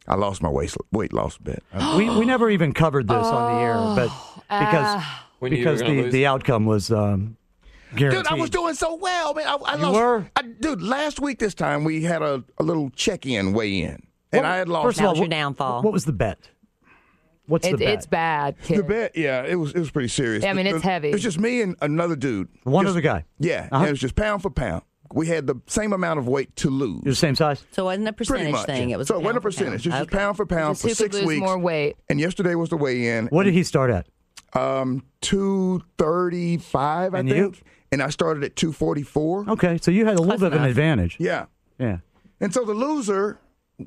I lost my weight loss bet. We never even covered this on the air, but because the outcome was guaranteed. Dude, I was doing so well, man. I lost. Dude, last week this time we had a little check-in weigh-in, and I had lost. First of all, your downfall. What was the bet? What's the bet? It's bad, kid. The bet, yeah, it was pretty serious. Yeah, I mean, it's heavy. It's just me and another dude. One other guy. Yeah, and it was just pound for pound. We had the same amount of weight to lose. You're the same size? So it wasn't a Pretty percentage much. thing. It was so it wasn't a percentage. It's just pound for pound for Just who 6 could lose weeks. more weight. And yesterday was the weigh-in. What did he start at? 235, I And think. you? And I started at 244. Okay, so you had a little bit of an enough. advantage. Yeah. Yeah. And so the loser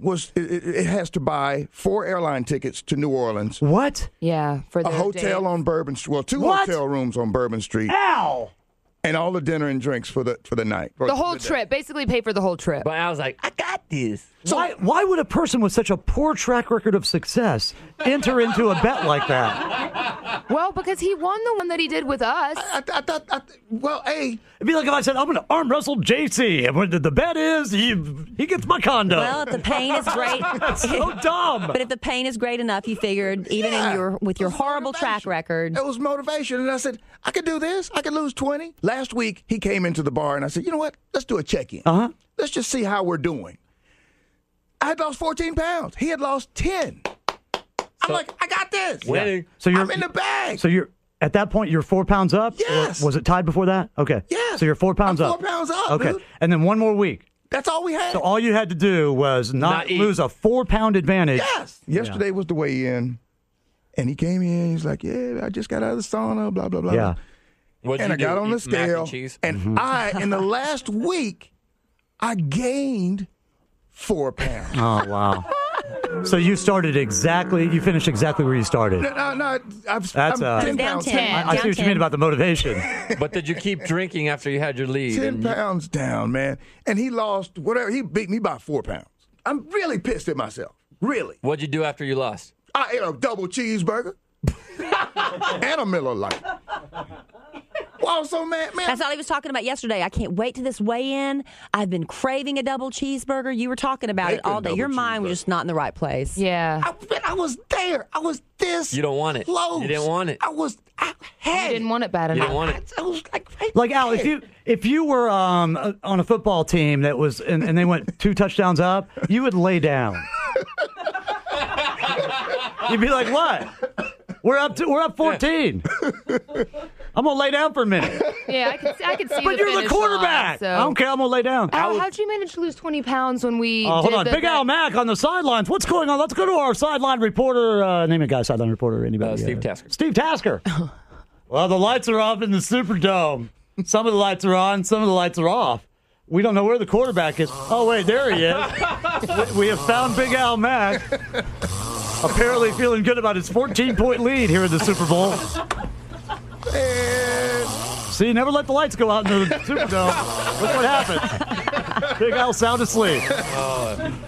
it has to buy 4 airline tickets to New Orleans, What? Yeah, for the a hotel on Bourbon Street. Well, 2 What? hotel rooms on Bourbon Street, Ow! and all the dinner and drinks for the night. The whole trip. Basically pay for the whole trip. But I was like, I got this. Why would a person with such a poor track record of success enter into a bet like that? Well, because he won the one that he did with us. I thought, hey. It'd be like if I said, I'm going to arm wrestle JC, and when the bet is he gets my condo. Well, if the pain is great. That's so dumb. But if the pain is great enough, you figured even with your horrible track record. It was motivation. And I said, I could do this. I could lose 20. Last week, he came into the bar, and I said, you know what? Let's do a check-in. Uh-huh. Let's just see how we're doing. I had lost 14 pounds. He had lost 10. I'm like, I got this. Winning. So I'm in the bag. So you're at that point, you're 4 pounds up? Yes. Or was it tied before that? Okay. Yes. So you're 4 pounds I'm up. 4 pounds up, Okay. dude. And then one more week. That's all we had. So all you had to do was not eat. lose a 4-pound advantage. Yes. Yesterday was the weigh-in, and he came in. He's like, yeah, I just got out of the sauna, blah, blah, blah. Yeah. What'd And you I do? got on the Eat mac scale, and cheese? and in the last week, I gained 4 pounds. Oh, wow. So you finished exactly where you started. No, That's, I'm 10 down pounds. 10. I see what you mean about the motivation. But did you keep drinking after you had your lead? 10 pounds down, man. And he lost whatever. He beat me by 4 pounds. I'm really pissed at myself. Really. What'd you do after you lost? I ate a double cheeseburger and a Miller Lite. Well, I was so mad, man. That's all he was talking about yesterday. I can't wait to this weigh-in. I've been craving a double cheeseburger. You were talking about it all day. Your mind was just not in the right place. Yeah. I was there. I was this You don't want it. close. You didn't want it. I had You didn't want it bad You enough. didn't want it. I was like, right Like, Al, there. if you were on a football team that was and they went 2 touchdowns up, you would lay down. You'd be like, what? We're up 14. I'm gonna lay down for a minute. Yeah, I could see. But you're the finish quarterback. line, I don't care. I'm gonna lay down. Al, how'd you manage to lose 20 pounds when we? Hold did on, Big Al Mack on the sidelines. What's going on? Let's go to our sideline reporter. Name a guy, sideline reporter. Anybody? Steve Tasker. Steve Tasker. Well, the lights are off in the Superdome. Some of the lights are on. Some of the lights are off. We don't know where the quarterback is. Oh wait, there he is. We have found Big Al Mack. Apparently feeling good about his 14-point lead here in the Super Bowl. See, never let the lights go out in the Superdome. Look what happened. Big Al sound asleep.